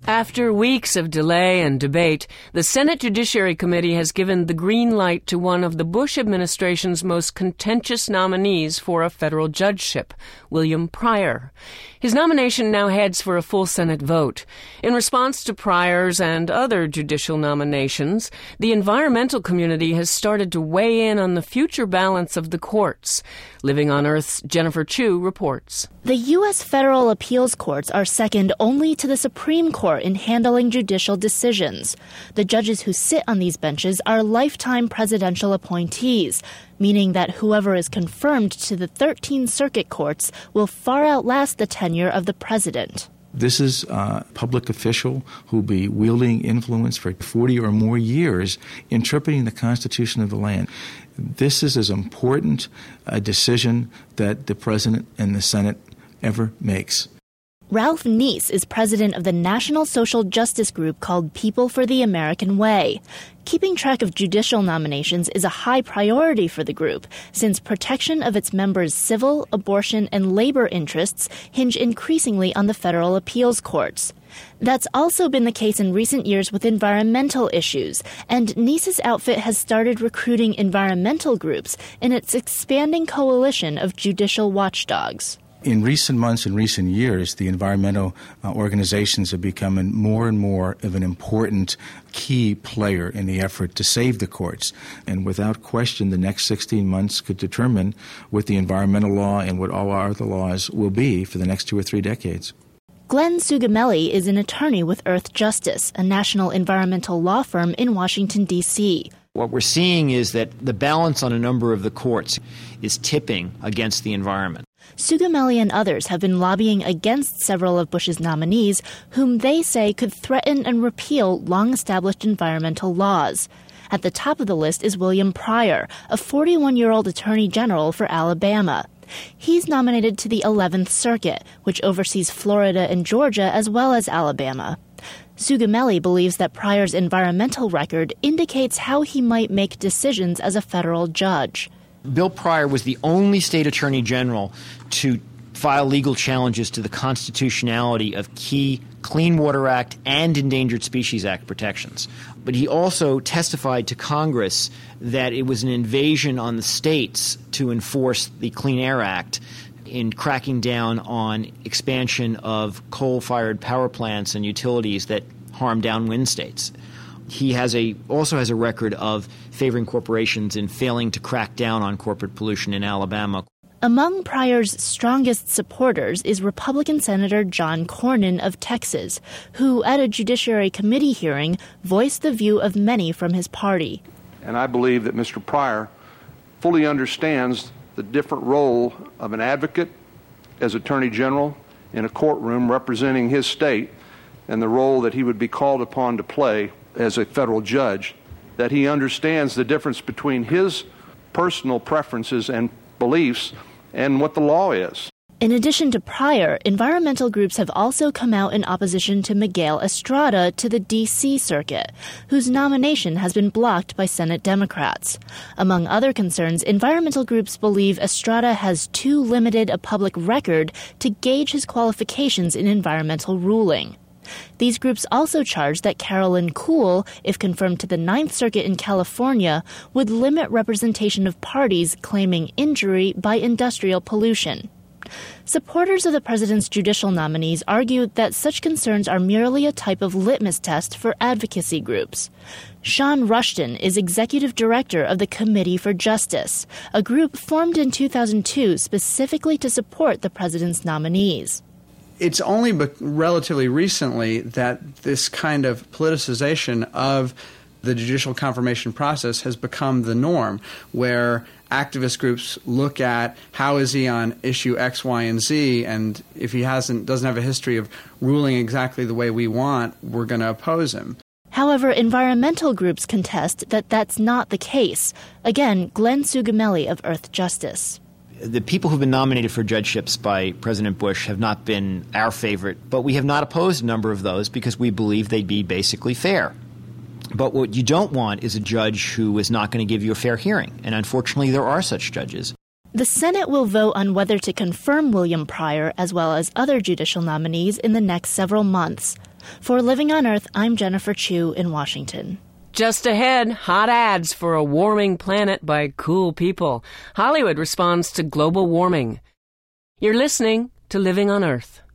After weeks of delay and debate, the Senate Judiciary Committee has given the green light to one of the Bush administration's most contentious nominees for a federal judgeship, William Pryor. His nomination now heads for a full Senate vote. In response to Pryor's and other judicial nominations, the environmental community has started to weigh in on the future balance of the courts. Living on Earth's Jennifer Chu reports. The U.S. federal appeals courts are second only to the Supreme Court in handling judicial decisions. The judges who sit on these benches are lifetime presidential appointees, meaning that whoever is confirmed to the 13 circuit courts will far outlast the tenure of the president. This is a public official who will be wielding influence for 40 or more years, interpreting the Constitution of the land. This is as important a decision that the president and the Senate ever makes. Ralph Neese is president of the national social justice group called People for the American Way. Keeping track of judicial nominations is a high priority for the group, since protection of its members' civil, abortion, and labor interests hinge increasingly on the federal appeals courts. That's also been the case in recent years with environmental issues, and Neese's outfit has started recruiting environmental groups in its expanding coalition of judicial watchdogs. In recent months and recent years, the environmental organizations have become more and more of an important key player in the effort to save the courts. And without question, the next 16 months could determine what the environmental law and what all our other laws will be for the next 2 or 3 decades. Glenn Sugamelli is an attorney with Earth Justice, a national environmental law firm in Washington, D.C. What we're seeing is that the balance on a number of the courts is tipping against the environment. Sugamelli and others have been lobbying against several of Bush's nominees, whom they say could threaten and repeal long-established environmental laws. At the top of the list is William Pryor, a 41-year-old attorney general for Alabama. He's nominated to the 11th Circuit, which oversees Florida and Georgia as well as Alabama. Sugamelli believes that Pryor's environmental record indicates how he might make decisions as a federal judge. Bill Pryor was the only state attorney general to file legal challenges to the constitutionality of key Clean Water Act and Endangered Species Act protections. But he also testified to Congress that it was an invasion on the states to enforce the Clean Air Act in cracking down on expansion of coal-fired power plants and utilities that harm downwind states. He also has a record of favoring corporations and failing to crack down on corporate pollution in Alabama. Among Pryor's strongest supporters is Republican Senator John Cornyn of Texas, who at a Judiciary Committee hearing voiced the view of many from his party. And I believe that Mr. Pryor fully understands the different role of an advocate as Attorney General in a courtroom representing his state and the role that he would be called upon to play as a federal judge, that he understands the difference between his personal preferences and beliefs and what the law is. In addition to Pryor, environmental groups have also come out in opposition to Miguel Estrada to the D.C. Circuit, whose nomination has been blocked by Senate Democrats. Among other concerns, environmental groups believe Estrada has too limited a public record to gauge his qualifications in environmental ruling. These groups also charge that Carolyn Kuhl, if confirmed to the Ninth Circuit in California, would limit representation of parties claiming injury by industrial pollution. Supporters of the president's judicial nominees argue that such concerns are merely a type of litmus test for advocacy groups. Sean Rushton is executive director of the Committee for Justice, a group formed in 2002 specifically to support the president's nominees. It's only relatively recently that this kind of politicization of the judicial confirmation process has become the norm, where activist groups look at how is he on issue X, Y, and Z, and if he doesn't have a history of ruling exactly the way we want, we're going to oppose him. However, environmental groups contest that that's not the case. Again, Glenn Sugamelli of Earth Justice. The people who've been nominated for judgeships by President Bush have not been our favorite, but we have not opposed a number of those because we believe they'd be basically fair. But what you don't want is a judge who is not going to give you a fair hearing, and unfortunately there are such judges. The Senate will vote on whether to confirm William Pryor as well as other judicial nominees in the next several months. For Living on Earth, I'm Jennifer Chu in Washington. Just ahead, hot ads for a warming planet by cool people. Hollywood responds to global warming. You're listening to Living on Earth.